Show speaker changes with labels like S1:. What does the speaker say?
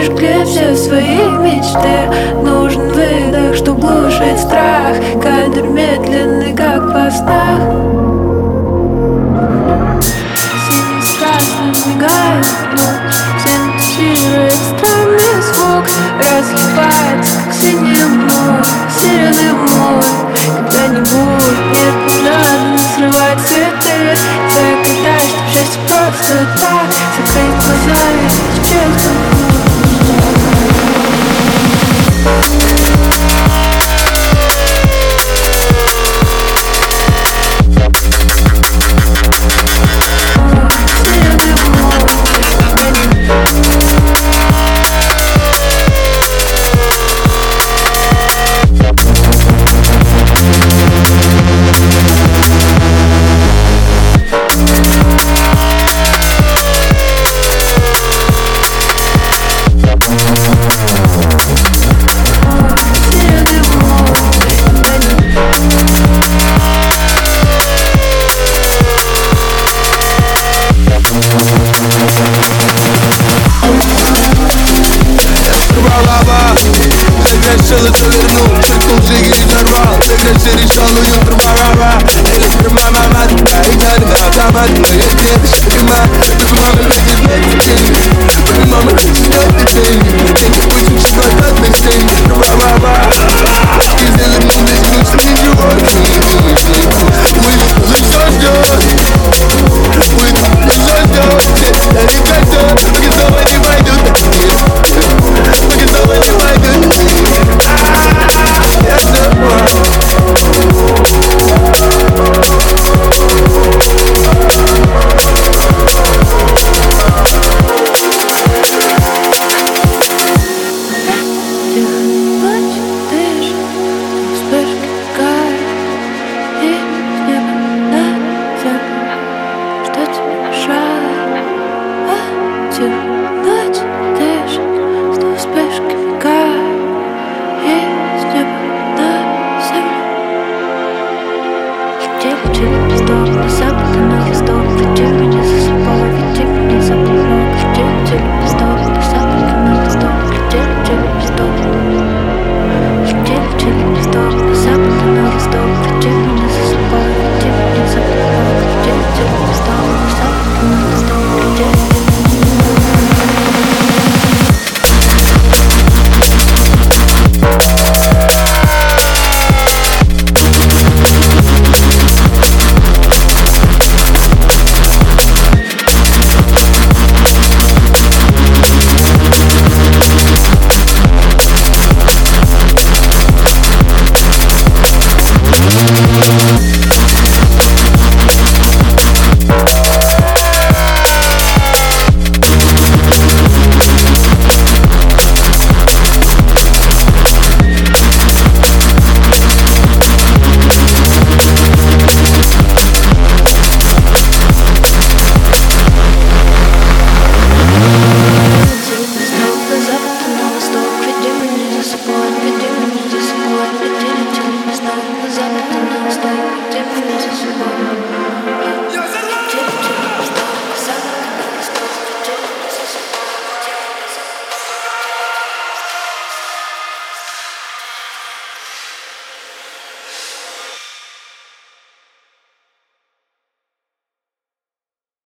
S1: сожгли все свои мечты. Нужен выдох, чтоб глушить страх. Кадр медленный, как во снах. Синий с красным мигает вновь, синтезирует странный звук. Разливается, как синее море, сирены мой. Когда-нибудь нет, не надо срывать цветы. Закатай, чтоб счастье просто так. Закрыть глаза и исчезнуть.
S2: Решил это вернуть, чиркнул джиггер и взорвал. Ты решал уютро, ва-ва-ва. Электромама, и далее автомат. Моя деточка, и мать. Это мама хочет знать деньги. Мама хочет знать деньги. Деньги очень чудо, одной стеньги. Ва-ва-ва. И завернул весь ключ, что ничего.